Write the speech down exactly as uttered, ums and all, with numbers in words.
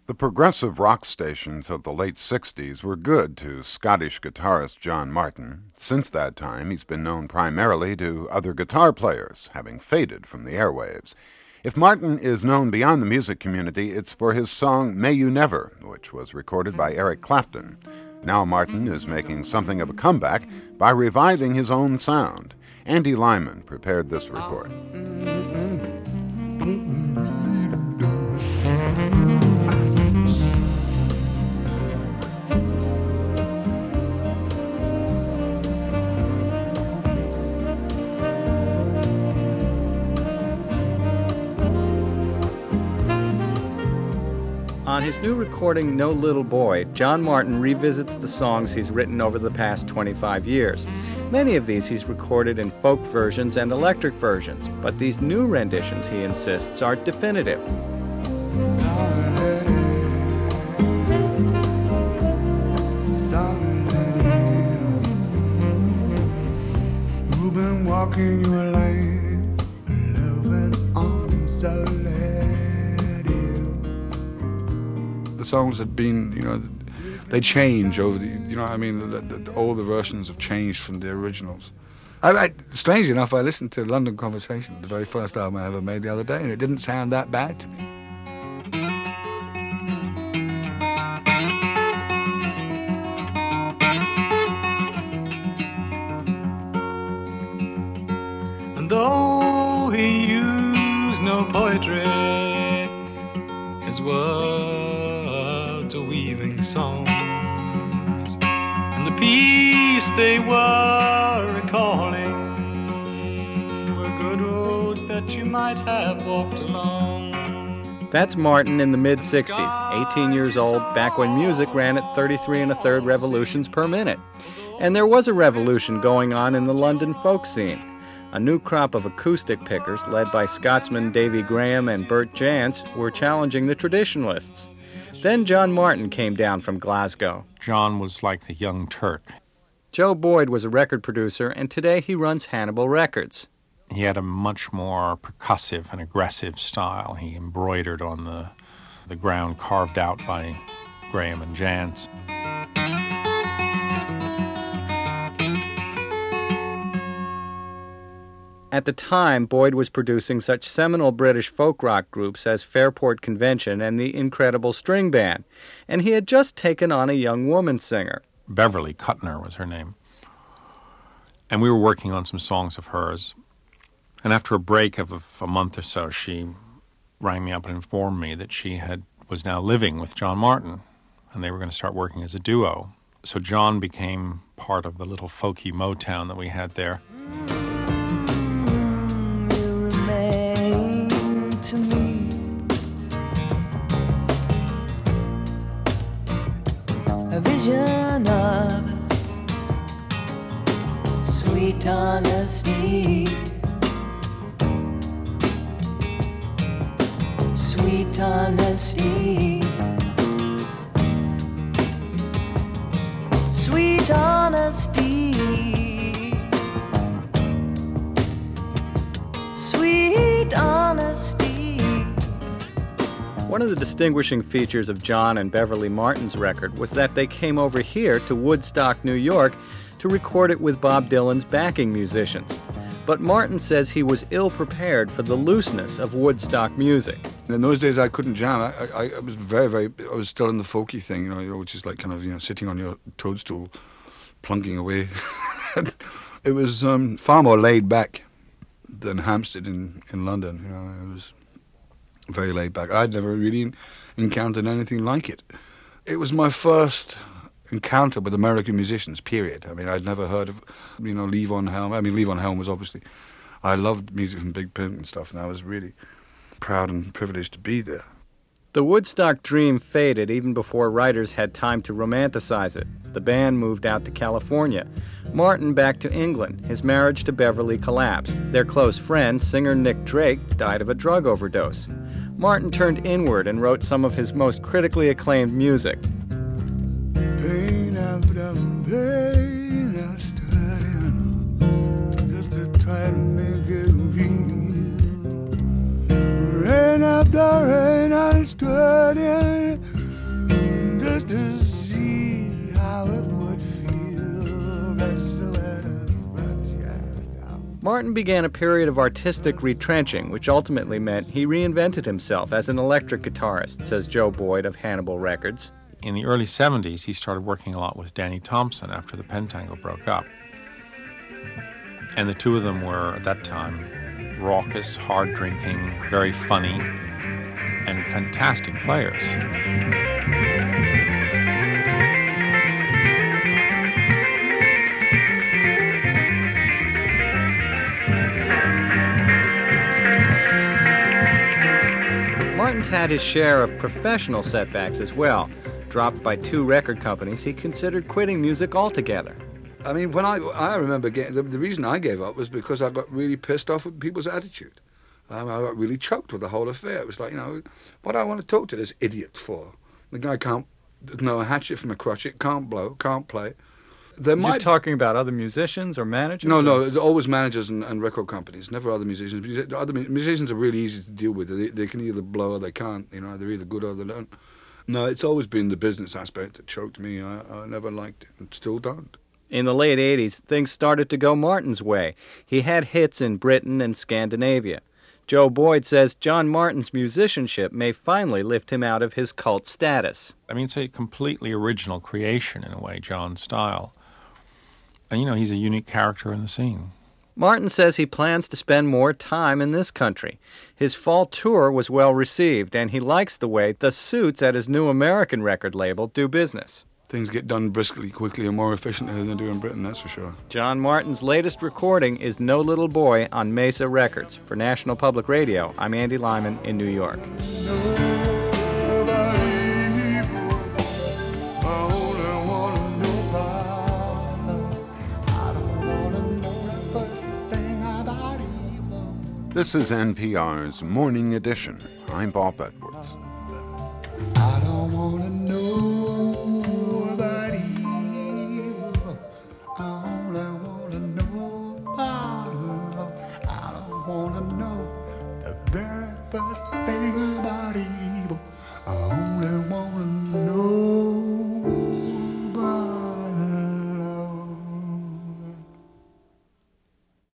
The progressive rock stations of the late sixties were good to Scottish guitarist John Martyn. Since that time, he's been known primarily to other guitar players, having faded from the airwaves. If Martyn is known beyond the music community, it's for his song May You Never, which was recorded by Eric Clapton. Now Martyn is making something of a comeback by reviving his own sound. Andy Lyman prepared this report. On his new recording, No Little Boy, John Martyn revisits the songs he's written over the past twenty-five years. Many of these he's recorded in folk versions and electric versions, but these new renditions, he insists, are definitive. You've been walking your lane, living on solid. The songs had been, you know, they change over the, you know what I mean, the, the, the, all the versions have changed from the originals. I, I, strangely enough, I listened to London Conversation, the very first album I ever made the other day, and it didn't sound that bad to me. And though he used no poetry, his words are weaving songs, and the peace they were recalling were good roads that you might have walked along. That's Martyn in the mid-sixties, eighteen years old, back when music ran at thirty-three and a third revolutions per minute. And there was a revolution going on in the London folk scene. A new crop of acoustic pickers, led by Scotsman Davy Graham and Bert Jantz, were challenging the traditionalists. Then John Martyn came down from Glasgow. John was like the Young Turk. Joe Boyd was a record producer, and today he runs Hannibal Records. He had a much more percussive and aggressive style. He embroidered on the, the ground carved out by Graham and Jantz. At the time, Boyd was producing such seminal British folk rock groups as Fairport Convention and the Incredible String Band, and he had just taken on a young woman singer. Beverly Kuttner was her name. And we were working on some songs of hers. And after a break of a, a month or so, she rang me up and informed me that she had was now living with John Martyn, and they were going to start working as a duo. So John became part of the little folky Motown that we had there. To me, a vision of sweet honesty, sweet honesty, sweet honesty, sweet honesty. One of the distinguishing features of John and Beverly Martyn's record was that they came over here to Woodstock, New York, to record it with Bob Dylan's backing musicians. But Martyn says he was ill-prepared for the looseness of Woodstock music. In those days, I couldn't jam. I, I, I was very, very, I was still in the folky thing, you know, which is like kind of, you know, sitting on your toadstool, plunking away. It was um, far more laid back than Hampstead in, in London, you know, it was very laid back. I'd never really encountered anything like it. It was my first encounter with American musicians, period. I mean, I'd never heard of, you know, Levon Helm. I mean, Levon Helm was obviously, I loved music from Big Pimp and stuff, and I was really proud and privileged to be there. The Woodstock dream faded even before writers had time to romanticize it. The band moved out to California. Martyn back to England. His marriage to Beverly collapsed. Their close friend, singer Nick Drake, died of a drug overdose. Martyn turned inward and wrote some of his most critically acclaimed music. Pain after pain, I studied just to try to make it real. Rain after rain, I studied Martin began a period of artistic retrenching, which ultimately meant he reinvented himself as an electric guitarist, says Joe Boyd of Hannibal Records. In the early seventies, he started working a lot with Danny Thompson after the Pentangle broke up. And the two of them were, at that time, raucous, hard-drinking, very funny, and fantastic players. Martin's had his share of professional setbacks as well. Dropped by two record companies, he considered quitting music altogether. I mean, when I I remember getting, the, the reason I gave up was because I got really pissed off with people's attitude. Um, I got really choked with the whole affair. It was like, you know, what do I want to talk to this idiot for? The guy can't know a hatchet from a crotchet, can't blow, can't play. There You're might talking about other musicians or managers? No, or? no, it's always managers and, and record companies, never other musicians. Because Other mu- musicians are really easy to deal with. They, they can either blow or they can't. You know, they're either good or they don't. No, it's always been the business aspect that choked me. I, I never liked it and still don't. In the late eighties, things started to go Martin's way. He had hits in Britain and Scandinavia. Joe Boyd says John Martin's musicianship may finally lift him out of his cult status. I mean, it's a completely original creation, in a way, John's style. And, you know, he's a unique character in the scene. Martin says he plans to spend more time in this country. His fall tour was well received, and he likes the way the Suits at his new American record label do business. Things get done briskly, quickly, and more efficiently than they do in Britain, that's for sure. John Martin's latest recording is No Little Boy on Mesa Records. For National Public Radio, I'm Andy Lyman in New York. This is N P R's Morning Edition. I'm Bob Edwards.